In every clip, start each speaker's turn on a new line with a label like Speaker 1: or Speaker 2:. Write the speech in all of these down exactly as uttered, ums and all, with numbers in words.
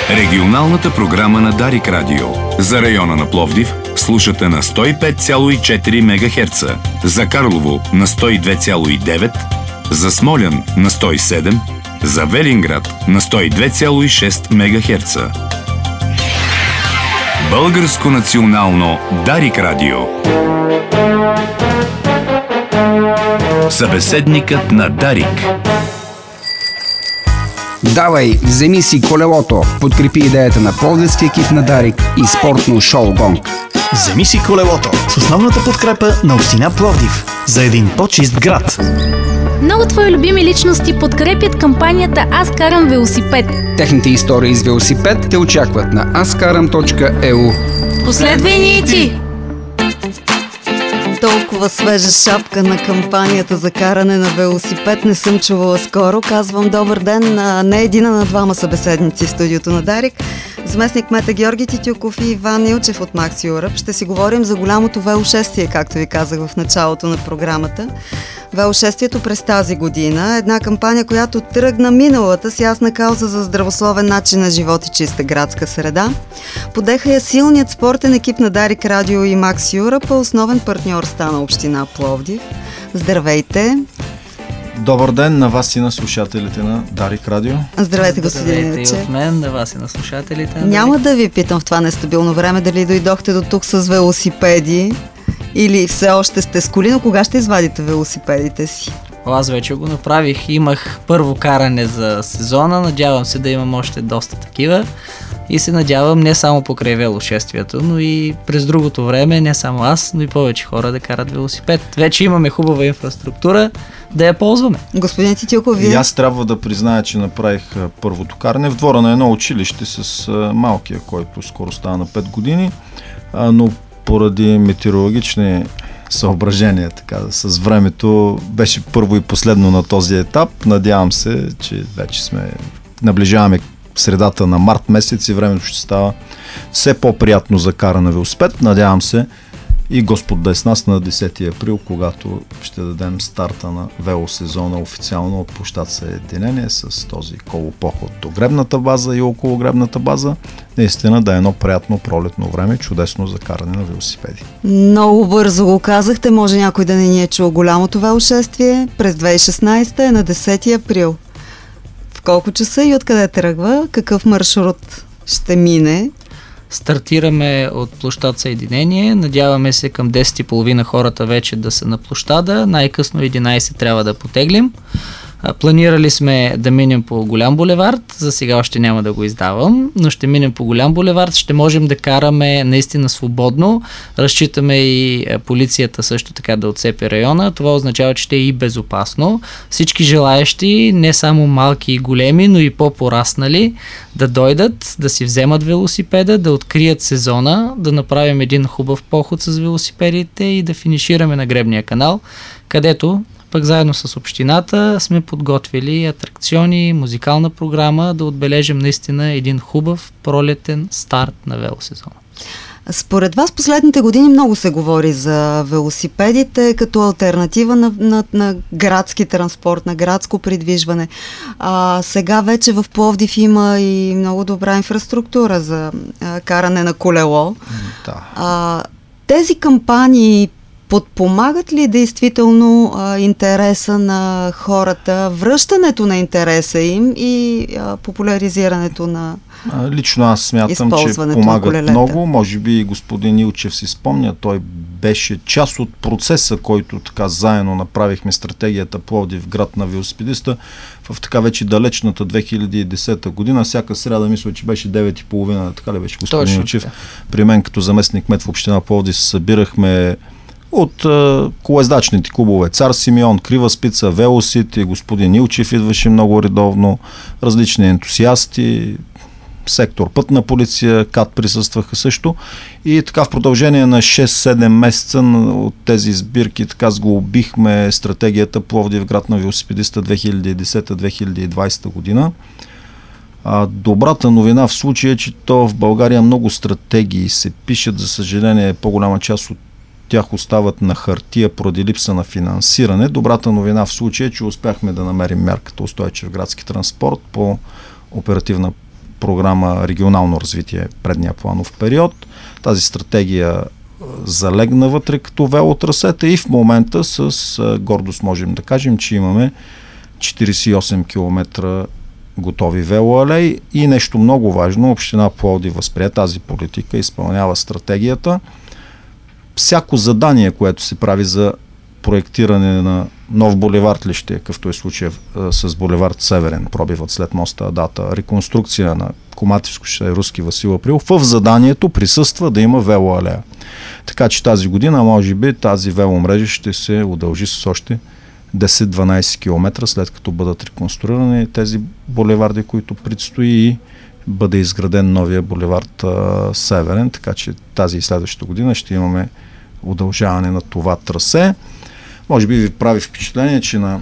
Speaker 1: Регионалната програма на Дарик Радио. За района на Пловдив слушате на сто и пет цяло и четири мегахерца, за Карлово на сто и две цяло и девет, за Смолян на сто и седем, за Велинград на сто и две цяло и шест мегахерца. Българско национално Дарик Радио. Събеседникът на Дарик.
Speaker 2: Давай, вземи си колелото. Подкрепи идеята на пловдивския екип на Дарик и спортно шоу Гонг.
Speaker 3: Вземи си колелото с основната подкрепа на община Пловдив за един по-чист град.
Speaker 4: Много твои любими личности подкрепят кампанията Аз карам велосипед.
Speaker 2: Техните истории с велосипед те очакват на аз карам точка е у.
Speaker 4: Последвай ни и ти!
Speaker 5: Толкова свежа шапка на кампанията за каране на велосипед не съм чувала скоро. Казвам добър ден на не един, а на двама събеседници в студиото на Дарик. Заместник кмета Георги Титюков и Иван Илчев от Макс Юръп. Ще си говорим за голямото велошествие, както ви казах в началото на програмата. Велошествието през тази година. Една кампания, която тръгна миналата с ясна кауза за здравословен начин на живот и чиста градска среда. Подеха я силният спортен екип на Дарик Радио и Макс Юръп, а основен партньор стана община Пловдив. Здравейте!
Speaker 6: Добър ден на вас и на слушателите на Дарик Радио.
Speaker 5: Здравейте, господин Илчев.
Speaker 7: Здравейте и от мен, на вас и на слушателите. На
Speaker 5: Няма да ви питам в това нестабилно време дали дойдохте до тук с велосипеди или все още сте с коли, но кога ще извадите велосипедите си?
Speaker 7: Аз вече го направих. Имах първо каране за сезона, надявам се да имам още доста такива и се надявам не само покрай велошествието, но и през другото време, не само аз, но и повече хора да карат велосипед. Вече имаме хубава инфраструктура, да я ползваме.
Speaker 5: Господин Титюков, вие?
Speaker 6: И аз трябва да призная, че направих първото каране в двора на едно училище с малкия, който скоро става на пет години, но поради метеорологични съображения, така, с времето беше първо и последно на този етап. Надявам се, че вече сме наближаваме средата на март месец и времето ще става все по-приятно за кара на велосипед. Надявам се и Господ да е с нас на десети април, когато ще дадем старта на велосезона официално от площад Съединение с този колопоход до гребната база и около гребната база. Наистина да е едно приятно пролетно време, чудесно за каране на велосипеди.
Speaker 5: Много бързо го казахте, може някой да не ни е чул. Голямото велошествие през две хиляди и шестнадесета е на десети април. В колко часа и откъде тръгва? Какъв маршрут ще мине?
Speaker 7: Стартираме от площад Съединение, надяваме се към десет и половина хората вече да са на площада, най-късно единадесет трябва да потеглим. Планирали сме да минем по Голям булевард, за сега още няма да го издавам, но ще минем по Голям булевард, ще можем да караме наистина свободно, разчитаме и полицията също така да отцепи района, това означава, че ще е и безопасно. Всички желаещи, не само малки и големи, но и по-пораснали, да дойдат, да си вземат велосипеда, да открият сезона, да направим един хубав поход с велосипедите и да финишираме на Гребния канал, където пък заедно с общината сме подготвили атракциони, музикална програма, да отбележим наистина един хубав пролетен старт на велосезона.
Speaker 5: Според вас последните години много се говори за велосипедите като алтернатива на, на, на градски транспорт, на градско придвижване. А, сега вече в Пловдив има и много добра инфраструктура за а, каране на колело.
Speaker 6: Да.
Speaker 5: А, тези кампании подпомагат ли действително а, интереса на хората, връщането на интереса им и а, популяризирането на
Speaker 6: Лично аз смятам, че помагат много. Може би господин Илчев си спомня, той беше част от процеса, който така заедно направихме стратегията Пловдив град на велосипедиста в така вече далечната две хиляди и десета година. Всяка сряда, мисля, че беше девет и половина, така ли беше господин Илчев? При мен като заместник кмет в община Пловдив се събирахме от е, колездачните клубове Цар Симеон, Крива Спица, Велосити, господин Илчев идваше много редовно, различни ентусиасти, сектор Пътна полиция, КАТ присъстваха също и така в продължение на шест-седем месеца от тези сбирки така сглобихме стратегията Пловдив град на велосипедиста две хиляди и десета - две хиляди и двадесета година. А, добрата новина в случая е, че то в България много стратегии се пишат, за съжаление по-голяма част от тях остават на хартия поради липса на финансиране. Добрата новина в случая е, че успяхме да намерим мярката устойчив градски транспорт по оперативна програма регионално развитие предния планов период. Тази стратегия залегна вътре като велотрасета и в момента с гордост можем да кажем, че имаме четирийсет и осем километра готови велоалеи и нещо много важно, община Пловдив възприе тази политика, изпълнява стратегията. Всяко задание, което се прави за проектиране на нов булевард ли ще, какъвто е случая с булевард Северен, пробиват след моста Адата, реконструкция на Коматевско шосе Руски Васил Април, в заданието присъства да има велоалея. Така че тази година, може би, тази веломрежа ще се удължи с още десет-дванайсет километра, след като бъдат реконструирани тези булеварди, които предстои и бъде изграден новия булевард а, Северен, така че тази и следващата година ще имаме удължаване на това трасе. Може би ви прави впечатление, че на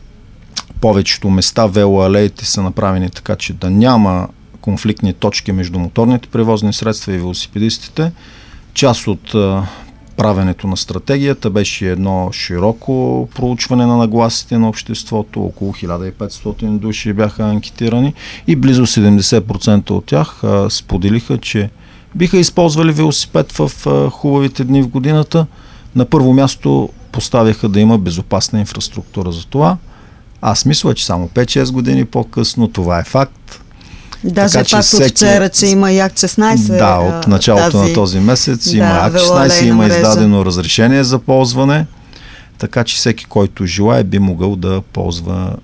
Speaker 6: повечето места велоалеите са направени така, че да няма конфликтни точки между моторните превозни средства и велосипедистите. Част от а, правенето на стратегията беше едно широко проучване на нагласите на обществото. Около хиляда и петстотин души бяха анкетирани и близо седемдесет процента от тях а, споделиха, че биха използвали велосипед в а, хубавите дни в годината. На първо място поставяха да има безопасна инфраструктура за това. Аз мисля, че само пет-шест години по-късно това е факт.
Speaker 5: Даже така, факт всеки... от вчера, че има и акт шестнайсет.
Speaker 6: Да, от началото тази... на този месец да, има акт шестнайсет, има мрежа. Издадено разрешение за ползване, така че всеки, който желае, би могъл да ползва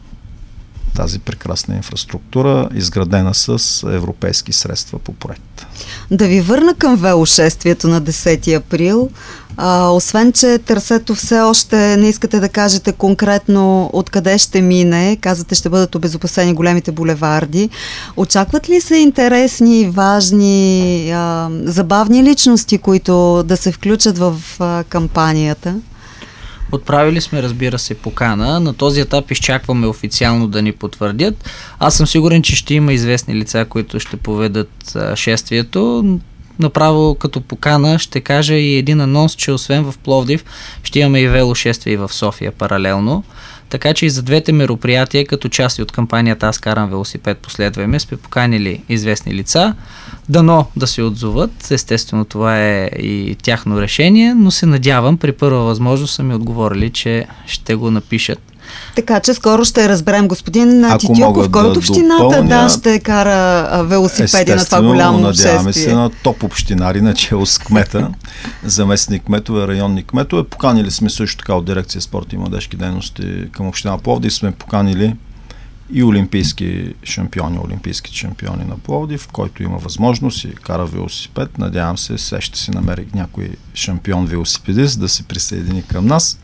Speaker 6: тази прекрасна инфраструктура, изградена с европейски средства по проект.
Speaker 5: Да ви върна към велошествието на десети април. А, освен, че трасето все още не искате да кажете конкретно откъде ще мине, казвате, ще бъдат обезопасени големите булеварди. Очакват ли се интересни, важни, а, забавни личности, които да се включат в а, кампанията?
Speaker 7: Отправили сме, разбира се, покана. На този етап изчакваме официално да ни потвърдят. Аз съм сигурен, че ще има известни лица, които ще поведат а, шествието. Направо като покана ще кажа и един анонс, че освен в Пловдив ще имаме и велошествие в София паралелно. Така че и за двете мероприятия, като части от кампанията Аз карам велосипед, последваме, сме поканили известни лица. Дано да се отзоват. Естествено, това е и тяхно решение, но се надявам, при първа възможност са ми отговорили, че ще го напишат.
Speaker 5: Така че скоро ще разберем господин Титюков, който да общината допълня, да, ще кара велосипеди на това голямо шествие.
Speaker 6: Надяваме се на топ общинари, начало с кмета, заместник кметове, районни кметове. Поканили сме също така от дирекция спорт и младежки дейности към община Пловдив, сме поканили и олимпийски шампиони, олимпийски шампиони на Пловдив, който има възможност и кара велосипед. Надявам се, сега ще си намери някой шампион велосипедист да се присъедини към нас.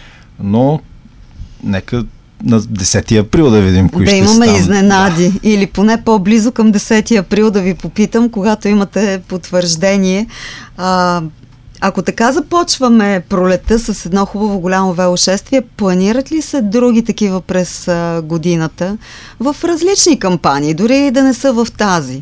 Speaker 6: Но нека на десети април да видим кои
Speaker 5: да
Speaker 6: ще
Speaker 5: имаме
Speaker 6: стане.
Speaker 5: Изненади. Да. Или поне по-близо към десети април да ви попитам, когато имате потвърждение. А, ако така започваме пролета с едно хубаво голямо велошествие, планират ли се други такива през а, годината в различни кампании, дори да не са в тази?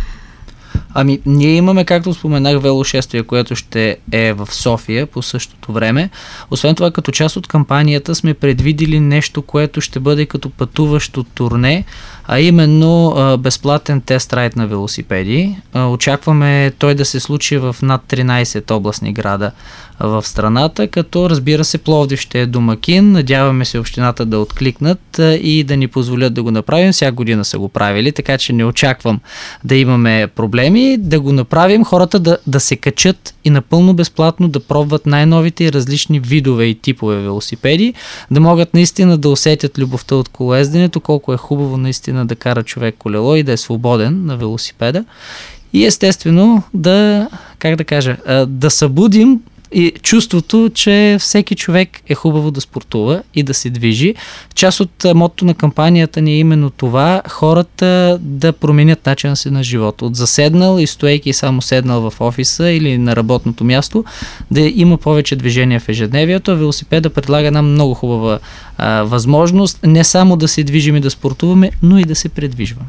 Speaker 7: Ами, ние имаме, както споменах, велошествие, което ще е в София по същото време. Освен това, като част от кампанията сме предвидили нещо, което ще бъде като пътуващо турне, а именно а, безплатен тест-райд на велосипеди. А, очакваме той да се случи в над тринайсет областни града в страната, като разбира се Пловдив ще е домакин. Надяваме се общината да откликнат а, и да ни позволят да го направим. Всяка година са го правили, така че не очаквам да имаме проблеми. Да го направим, хората да, да се качат и напълно безплатно да пробват най-новите и различни видове и типове велосипеди, да могат наистина да усетят любовта от колоезденето, колко е хубаво наистина да кара човек колело и да е свободен на велосипеда. И естествено да, как да кажа, да събудим и чувството, че всеки човек е хубаво да спортува и да се движи. Част от мотото на кампанията ни е именно това, хората да променят начина си на живота. От заседнал и стоейки само седнал в офиса или на работното място, да има повече движение в ежедневието. Велосипеда предлага една много хубава а, възможност не само да се движим и да спортуваме, но и да се предвижваме.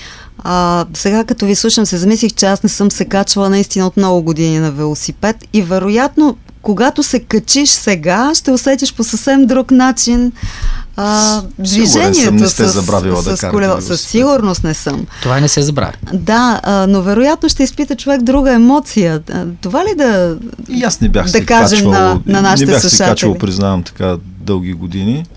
Speaker 5: А, сега като ви слушам се замислих, че аз не съм се качвала наистина от много години на велосипед и вероятно когато се качиш сега, ще усетиш по съвсем друг начин а, движението
Speaker 6: съм, не сте
Speaker 5: с,
Speaker 6: забравила
Speaker 5: с,
Speaker 6: да
Speaker 5: с колело. Със сигурност не съм.
Speaker 7: Това не се забравя.
Speaker 5: Да, а, но вероятно ще изпита човек друга емоция. Това ли да
Speaker 6: И аз не бях
Speaker 5: да
Speaker 6: се
Speaker 5: кажем
Speaker 6: качвал,
Speaker 5: на, на нашите
Speaker 6: не бях
Speaker 5: слушатели?
Speaker 6: се качвал, признавам, така дълги години,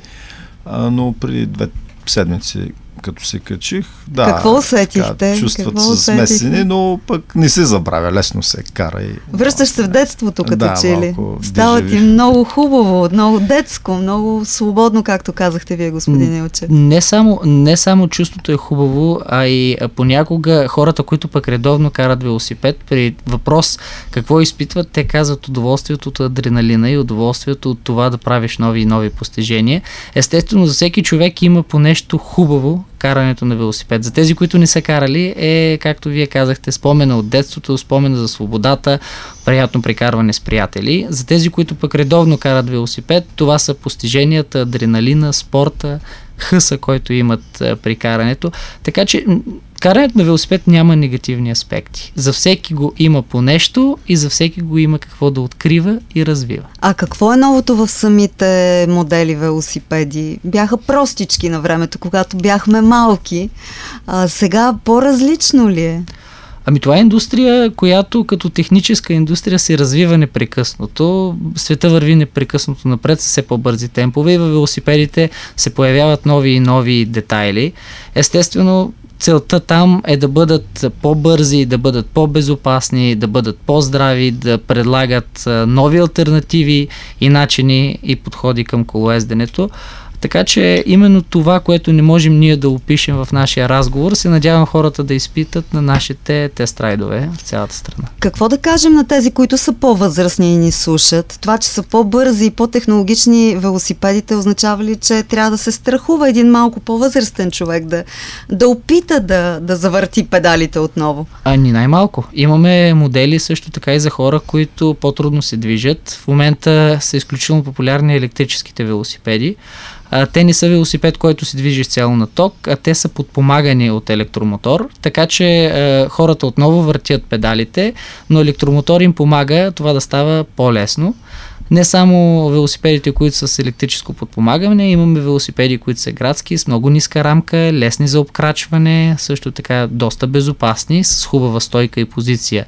Speaker 6: а, но преди две седмици като се качих, да,
Speaker 5: какво усетихте?
Speaker 6: Така, чувствата са смесени, но пък не се забравя, лесно се кара. И,
Speaker 5: връщаш се в детството, като
Speaker 6: да,
Speaker 5: че ли. Става ти
Speaker 6: дежави.
Speaker 5: много хубаво, много детско, много свободно, както казахте вие, господин Илчев.
Speaker 7: Не само, не само чувството е хубаво, а и понякога хората, които пък редовно карат велосипед, при въпрос какво изпитват, те казват удоволствието от адреналина и удоволствието от това да правиш нови и нови постижения. Естествено, за всеки човек има по нещо хубаво карането на велосипед. За тези, които не са карали, е, както вие казахте, спомена от детството, спомена за свободата, приятно прекарване с приятели. За тези, които пък редовно карат велосипед, това са постиженията, адреналина, спорта, хъса, който имат а, при карането. Така че карането на велосипед няма негативни аспекти. За всеки го има по нещо и за всеки го има какво да открива и развива.
Speaker 5: А какво е новото в самите модели велосипеди? Бяха простички на времето, когато бяхме малки. А сега по-различно ли е?
Speaker 7: Ами това е индустрия, която като техническа индустрия се развива непрекъснато. Света върви непрекъснато напред с все по-бързи темпове и във велосипедите се появяват нови и нови детайли. Естествено, целта там е да бъдат по-бързи, да бъдат по-безопасни, да бъдат по-здрави, да предлагат нови алтернативи и начини и подходи към колоезденето. Така че именно това, което не можем ние да опишем в нашия разговор, се надявам хората да изпитат на нашите тест-райдове в цялата страна.
Speaker 5: Какво да кажем на тези, които са по-възрастни и ни слушат? Това, че са по-бързи и по-технологични велосипедите, означава ли, че трябва да се страхува един малко по-възрастен човек да, да опита да, да завърти педалите отново?
Speaker 7: А ни най-малко. Имаме модели също така и за хора, които по-трудно се движат. В момента са изключително популярни електрическите велосипеди. А, те не са велосипед, който се движи цяло на ток, а те са подпомагани от електромотор, така че а, хората отново въртят педалите, но електромотор им помага това да става по-лесно. Не само велосипедите, които са с електрическо подпомагане, имаме велосипеди, които са градски, с много ниска рамка, лесни за обкрачване, също така доста безопасни, с хубава стойка и позиция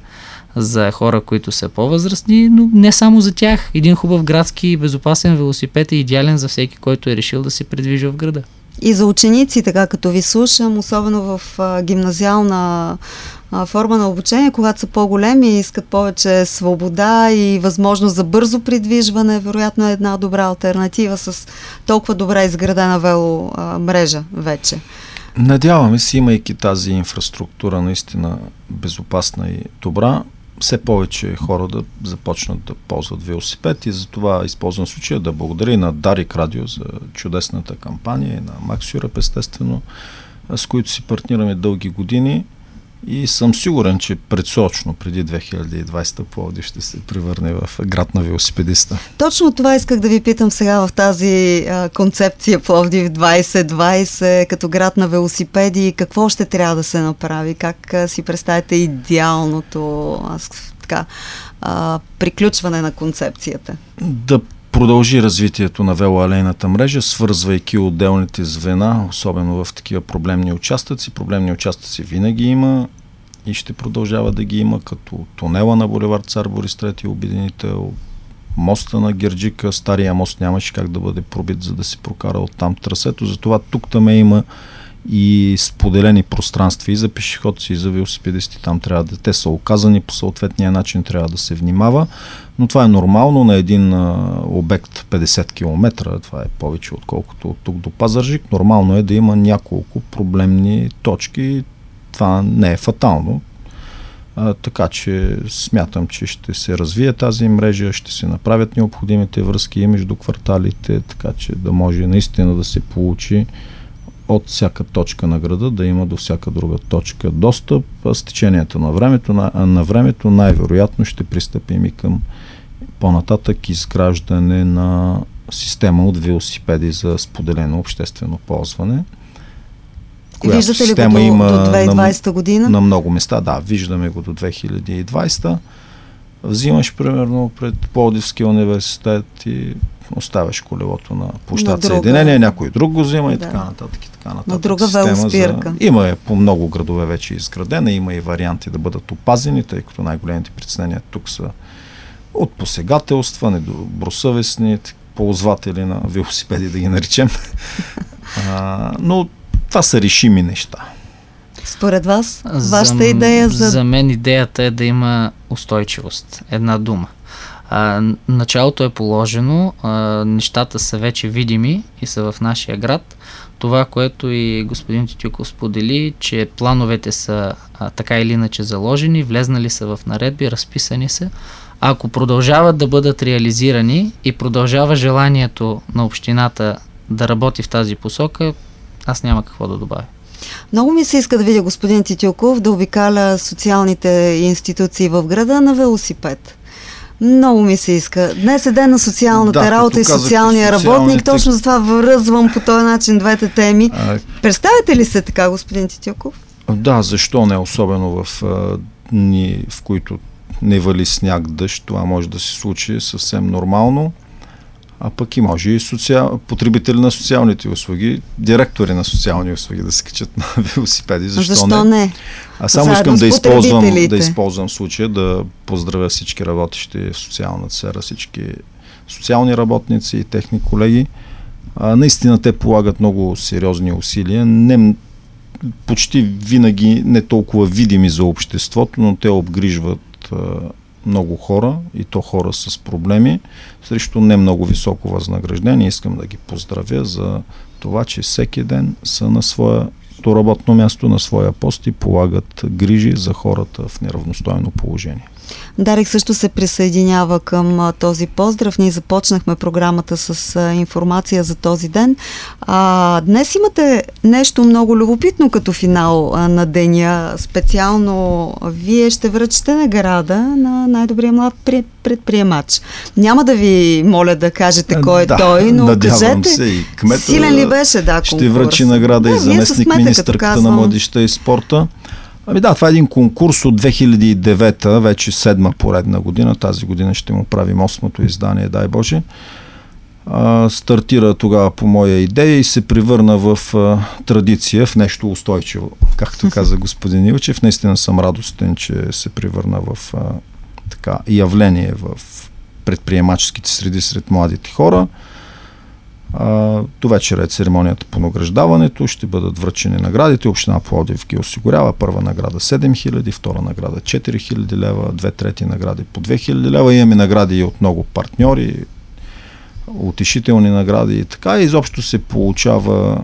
Speaker 7: за хора, които са по-възрастни, но не само за тях. Един хубав градски и безопасен велосипед е идеален за всеки, който е решил да се придвижи в града.
Speaker 5: И за ученици, така като ви слушам, особено в а, гимназиална а, форма на обучение, когато са по-големи и искат повече свобода и възможност за бързо придвижване, вероятно е една добра алтернатива с толкова добре изградена вело а, мрежа вече.
Speaker 6: Надяваме се, имайки тази инфраструктура наистина безопасна и добра, все повече хора да започнат да ползват велосипед и за това използвам случая да благодаря и на Дарик Радио за чудесната кампания и на Макс Юрап, естествено, с които си партнираме дълги години и съм сигурен, че предсрочно, преди две хиляди и двадесета Пловдив ще се превърне в град на велосипедиста.
Speaker 5: Точно това исках да ви питам сега в тази а, концепция Пловдив двадесет двадесет като град на велосипеди. Какво ще трябва да се направи? Как а, си представите идеалното аз, така, а, приключване на концепцията?
Speaker 6: Да продължи развитието на велоалейната мрежа, свързвайки отделните звена, особено в такива проблемни участъци. Проблемни участъци винаги има и ще продължава да ги има, като тунела на булевард Цар Борис трети, обединител, моста на Герджика, стария мост нямаше как да бъде пробит, за да се прокара оттам трасето. Затова тук там има и споделени пространства и за пешеходци, и за велосипедисти. Там трябва да те са оказани по съответния начин, трябва да се внимава, но това е нормално на един а, обект петдесет километра, това е повече отколкото от тук до Пазарджик. Нормално е да има няколко проблемни точки, това не е фатално. А, така че смятам, че ще се развие тази мрежа, ще се направят необходимите връзки между кварталите, така че да може наистина да се получи от всяка точка на града да има до всяка друга точка достъп. С течението на времето, на, на времето най-вероятно ще пристъпим и към по-нататък изграждане на система от велосипеди за споделено обществено ползване.
Speaker 5: Виждате ли го до,
Speaker 6: има
Speaker 5: до две хиляди и двадесета година?
Speaker 6: На много места, да, виждаме го до две хиляди и двадесета. Взимаш примерно пред Пловдивския университет и оставяш колелото на площад Съединение, някой друг го взима и
Speaker 5: да.
Speaker 6: така нататък. И така нататък.
Speaker 5: На друга велоспирка.
Speaker 6: За... Има е по много градове вече изградена, има и варианти да бъдат опазени, тъй като най-големите притеснения тук са от посегателства, недобросъвестни ползватели на велосипеди, да ги наречем. а, но това са решими неща.
Speaker 5: Според вас, вашата идея за...
Speaker 7: За мен идеята е да има устойчивост. Една дума. А, началото е положено, а, нещата са вече видими и са в нашия град. Това, което и господин Тютюков сподели, че плановете са а, така или иначе заложени, влезнали са в наредби, разписани са. Ако продължават да бъдат реализирани и продължава желанието на общината да работи в тази посока, аз няма какво да добавя.
Speaker 5: Много ми се иска да видя господин Тютюков да обикаля социалните институции в града на велосипед. Много ми се иска. Днес е ден на социалната да, работа и социалния социалните... работник. Точно за това връзвам по този начин двете теми. А... Представете ли се така, господин Тютюков?
Speaker 6: Да, защо не? Особено в а, дни, в които не вали сняг, дъжд. Това може да се случи съвсем нормално. А пък и може и социал... потребители на социалните услуги, директори на социални услуги да се качат на велосипеди. Защо,
Speaker 5: Защо
Speaker 6: не?
Speaker 5: не?
Speaker 6: А само Заедно искам да използвам, да използвам случая да поздравя всички работещи в социалната сфера, всички социални работници и техни колеги. А, наистина те полагат много сериозни усилия. Не, почти винаги не толкова видими за обществото, но те обгрижват а, много хора, и то хора с проблеми, срещу не много високо възнаграждение. Искам да ги поздравя за това, че всеки ден са на своето работно място, на своя пост и полагат грижи за хората в неравностойно положение.
Speaker 5: Дарик също се присъединява към а, този поздрав. Ние започнахме програмата с а, информация за този ден. А, днес имате нещо много любопитно като финал а, на деня. Специално вие ще връчите награда на най-добрия млад предприемач. Няма да ви моля да кажете кой е да, той, но кажете,
Speaker 6: се и кмета,
Speaker 5: силен ли беше да, конкурс?
Speaker 6: Ще връчи награда да, и заместник министърката на младежта и спорта. Ами да, това е един конкурс от две хиляди и девета, вече седма поредна година. Тази година ще му правим осмото издание, дай Боже. А, стартира тогава по моя идея и се превърна в а, традиция, в нещо устойчиво. Както каза господин Илчев, наистина съм радостен, че се превърна в а, така явление в предприемаческите среди сред младите хора. Uh, до вечера е церемонията по награждаването, ще бъдат връчени наградите. Община Пловдив ги осигурява. Първа награда седем хиляди, втора награда четири хиляди лева, две трети награди по две хиляди лева. Имаме награди и от много партньори, утешителни награди и така. И изобщо се получава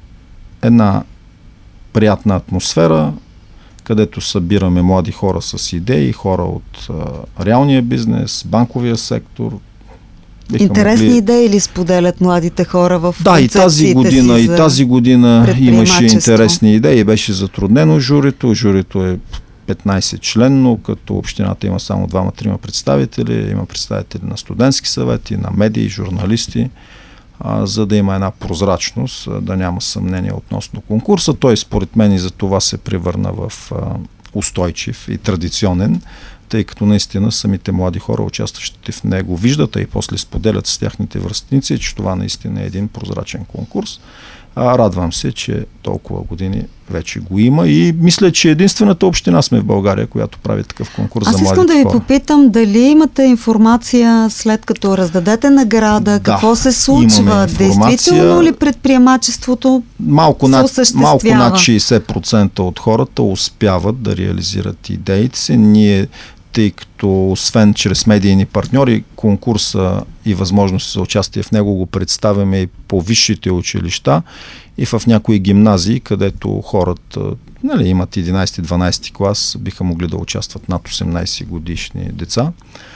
Speaker 6: една приятна атмосфера, където събираме млади хора с идеи, хора от uh, реалния бизнес, банковия сектор. Биха
Speaker 5: Интересни
Speaker 6: могли...
Speaker 5: идеи ли споделят младите хора в
Speaker 6: да, и тази година, и тази година имаше интересни идеи. Беше затруднено журито. Журито е петнайсет членно, като общината има само двама-трима представители. Има представители на студентски съвети, на медии, журналисти, а, за да има една прозрачност, да няма съмнение относно конкурса. Той според мен и за това се превърна в а, устойчив и традиционен, тъй като наистина самите млади хора, участващите в него, виждат, а и после споделят с тяхните връстници, че това наистина е един прозрачен конкурс. А, радвам се, че толкова години вече го има и мисля, че единствената община сме в България, която прави такъв конкурс
Speaker 5: Аз
Speaker 6: за младите
Speaker 5: хора. Аз искам да ви
Speaker 6: хора.
Speaker 5: попитам дали имате информация след като раздадете награда, да, какво се случва, действително ли предприемачеството
Speaker 6: малко
Speaker 5: се
Speaker 6: над,
Speaker 5: осъществява?
Speaker 6: Малко над шейсет процента от хората успяват да реализират идеите си. Ние, тъй като освен чрез медийни партньори, конкурса и възможности за участие в него го представяме и по висшите училища и в някои гимназии, където хората, нали, имат единайсети-дванайсети клас, биха могли да участват над осемнайсет годишни деца.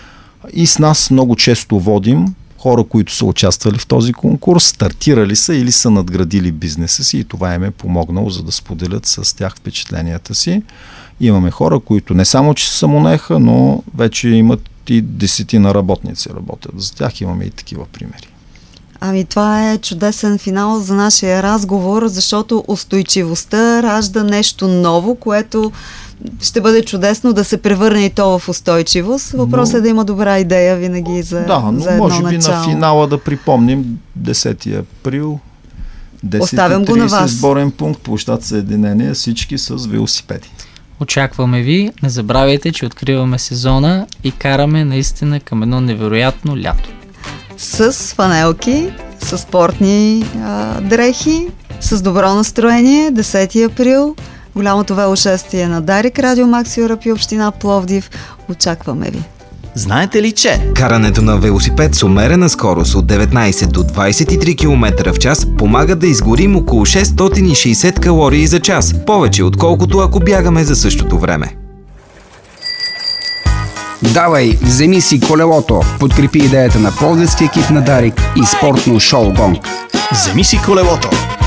Speaker 6: И с нас много често водим хора, които са участвали в този конкурс, стартирали са или са надградили бизнеса си и това им е помогнало, за да споделят с тях впечатленията си. Имаме хора, които не само, че се самонаеха, но вече имат и десетина работници работят. За тях имаме и такива примери.
Speaker 5: Ами това е чудесен финал за нашия разговор, защото устойчивостта ражда нещо ново, което ще бъде чудесно да се превърне и то в устойчивост. Въпросът но... е да има добра идея винаги за,
Speaker 6: да, но
Speaker 5: за едно
Speaker 6: може би
Speaker 5: начало.
Speaker 6: На финала да припомним десети април,
Speaker 5: Оставям го на вас.
Speaker 6: Сборен пункт, площад Съединение, всички с велосипеди.
Speaker 7: Очакваме ви. Не забравяйте, че откриваме сезона и караме наистина към едно невероятно лято.
Speaker 5: С фанелки, с спортни а, дрехи, с добро настроение, десети април, голямото велошествие на Дарик, Радио Макс Юръп и община Пловдив. Очакваме ви.
Speaker 3: Знаете ли, че
Speaker 8: карането на велосипед с умерена скорост от деветнайсет до двайсет и три километра в час помага да изгорим около шестстотин и шейсет калории за час, повече отколкото ако бягаме за същото време.
Speaker 2: Давай, вземи си колелото. Подкрепи идеята на пловдивския екип на Дарик и спортно шоу Гонг.
Speaker 3: Вземи си колелото.